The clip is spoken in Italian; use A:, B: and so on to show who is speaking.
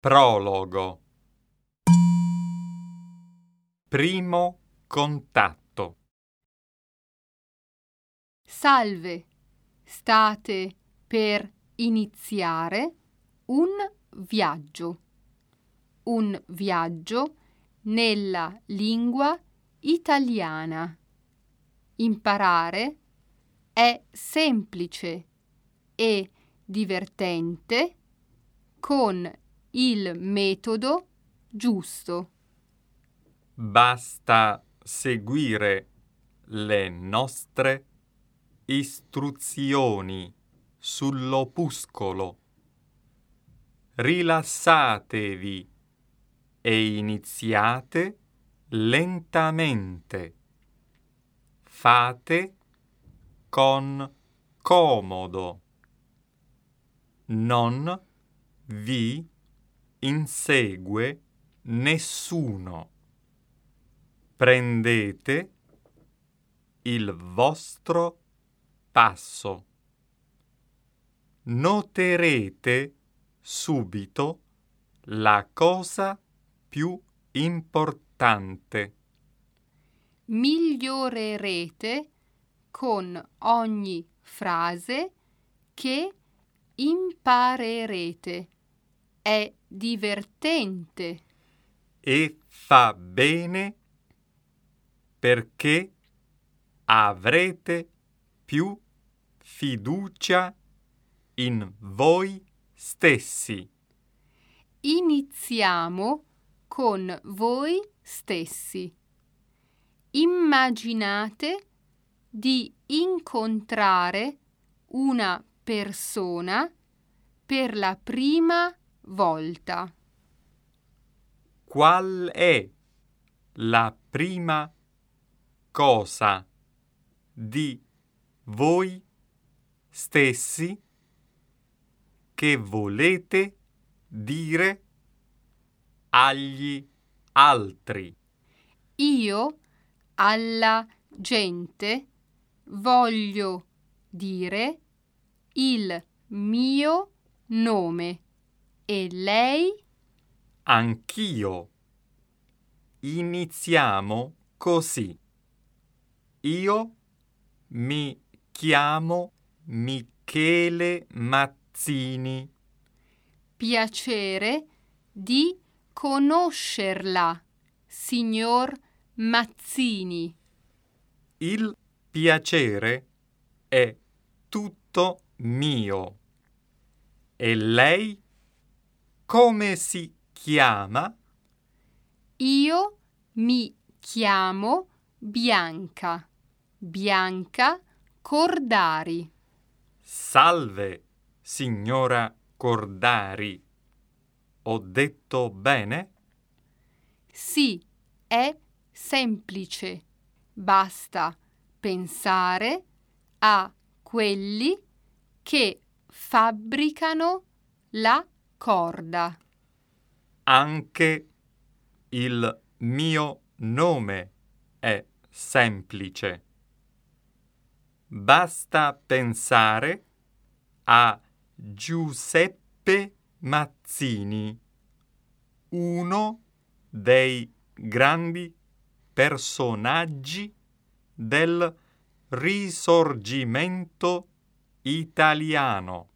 A: Prologo. Primo contatto.
B: Salve, state per iniziare un viaggio. Un viaggio nella lingua italiana. Imparare è semplice e divertente con il metodo giusto.
A: Basta seguire le nostre istruzioni sull'opuscolo. Rilassatevi e iniziate lentamente. Fate con comodo. Non vi insegue nessuno. Prendete il vostro passo. Noterete subito la cosa più importante.
B: Migliorerete con ogni frase che imparerete. È divertente.
A: E fa bene perché avrete più fiducia in voi stessi.
B: Iniziamo con voi stessi. Immaginate di incontrare una persona per la prima volta.
A: Qual è la prima cosa di voi stessi che volete dire agli altri?
B: Io alla gente voglio dire il mio nome e lei?
A: Anch'io. Iniziamo così. Io mi chiamo Michele Mazzini.
B: Piacere di conoscerla, signor Mazzini.
A: Il piacere è tutto mio. E lei come si chiama?
B: Io mi chiamo Bianca. Bianca Cordari.
A: Salve, signora Cordari. Ho detto bene?
B: Sì, è semplice. Basta pensare a quelli che fabbricano la corda.
A: Anche il mio nome è semplice. Basta pensare a Giuseppe Mazzini, uno dei grandi personaggi del Risorgimento italiano.